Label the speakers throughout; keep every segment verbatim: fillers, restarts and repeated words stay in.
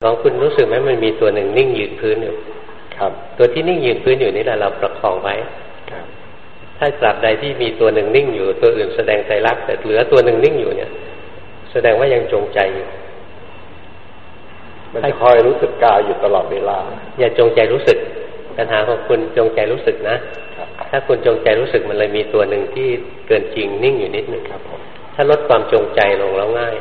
Speaker 1: ลองคุณรู้สึกไหมมันมีตัวหนึ่งนิ่งยืนพื้นอยู่ครับตัวที่นิ่งยืนพื้นอยู่นี่แหละเราประคองไว้ครับถ้าตราบใดที่มีตัวหนึ่งนิ่งอยู่ตัวอื่นแสดงไตรลักษณ์แต่เหลือตัวหนึ่งนิ่งอยู่เนี่ยแสดงว่ายังจงใจอยู่
Speaker 2: มันจะคอยรู้สึกกายอยู่ตลอดเวลา
Speaker 1: อย่าจงใจรู้สึกปัญหาของคุณจงใจรู้สึกนะถ้าคุณจงใจรู้สึกมันเลยมีตัวหนึ่งที่เกินจริงนิ่งอยู่นิดหนึ่งครับผมถ้าลดความจงใจลงแล้วง่าย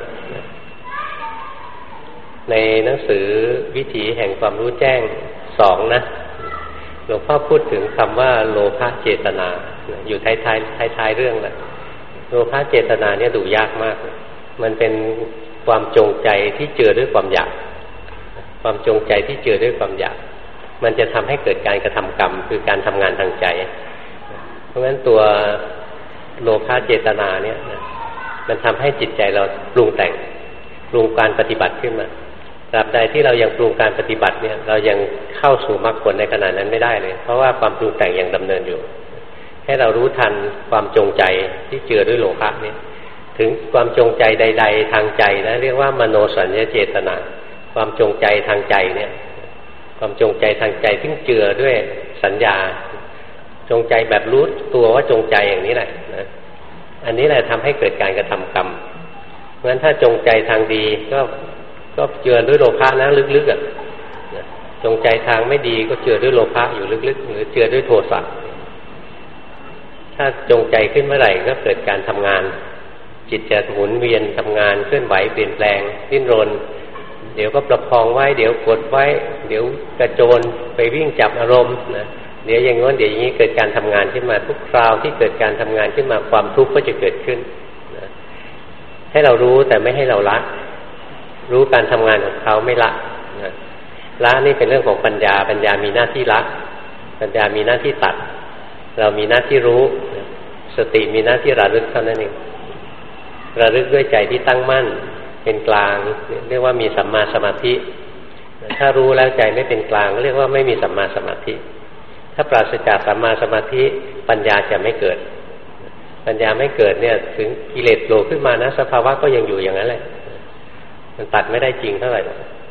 Speaker 1: ในหนังสือวิถีแห่งความรู้แจ้งสองนะหลวงพ่อพูดถึงคำว่าโลภะเจตนาอยู่ท้ายท้ายท้ายท้ายเรื่องแหละโลภะเจตนาเนี่ยดูยากมากมันเป็นความจงใจที่เจือด้วยความอยากความจงใจที่เจือด้วยความอยากมันจะทำให้เกิดการกระทำกรรมคือการทำงานทางใจเพราะฉะนั้นตัวโลภะเจตนาเนี่ยมันทำให้จิตใจเราปรุงแต่งปรุงการปฏิบัติขึ้นมาตราบใดที่เรายังปรุงการปฏิบัติเนี่ยเรายังเข้าสู่มรรคผลในขณะนั้นไม่ได้เลยเพราะว่าความปรุงแต่งยังดำเนินอยู่ให้เรารู้ทันความจงใจที่เจือด้วยโลภะเนี่ยถึงความจงใจใดๆทางใจนะเรียกว่ามโนสัญญาเจตนาความจงใจทางใจเนี่ยความจงใจทางใจที่เจือด้วยสัญญาจงใจแบบรู้ตัวว่าจงใจอย่างนี้แหละนะอันนี้แหละทำให้เกิดการกระทำกรรมเพราะฉะนั้นถ้าจงใจทางดีก็ก็เจือด้วยโลภะนะลึกๆอ่ะจงใจทางไม่ดีก็เจือด้วยโลภะอยู่ลึกๆหรือเจือด้วยโทสะถ้าจงใจขึ้นเมื่อไหร่ก็เกิดการทำงานจิตจะหมุนเวียนทำงานเคลื่อนไหวเปลี่ยนแปลงดิ้นรนเดี๋ยวก็ประคองไว้เดี๋ยวกดไว้เดี๋ยวกระโจนไปวิ่งจับอารมณ์นะเดี๋ยวอย่างงี้เดี๋ยวอย่างนี้เกิดการทำงานขึ้นมาทุกคราวที่เกิดการทำงานขึ้นมาความทุกข์ก็จะเกิดขึ้นนะให้เรารู้แต่ไม่ให้เราละรู้การทำงานของเขาไม่ละนะละนี่เป็นเรื่องของปัญญาปัญญามีหน้าที่ละปัญญามีหน้าที่ตัดเรามีหน้าที่รู้สติมีหน้าที่ระลึกเท่านั้นเองระลึกด้วยใจที่ตั้งมั่นเป็นกลางเรียกว่ามีสัมมาสมาธิถ้ารู้แล้วใจไม่เป็นกลางเรียกว่าไม่มีสัมมาสมาธิถ้าปราศจากสัมมาสมาธิปัญญาจะไม่เกิดปัญญาไม่เกิดเนี่ยถึงกิเลสโผล่ขึ้นมานะสภาวะก็ยังอยู่อย่างนั้นแหละมันตัดไม่ได้จริงเท่าไหร่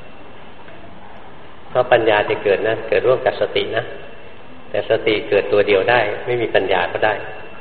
Speaker 1: เพราะปัญญาจะเกิดนะเกิดร่วมกับสตินะแต่สติเกิดตัวเดียวได้ไม่มีปัญญาก็ได้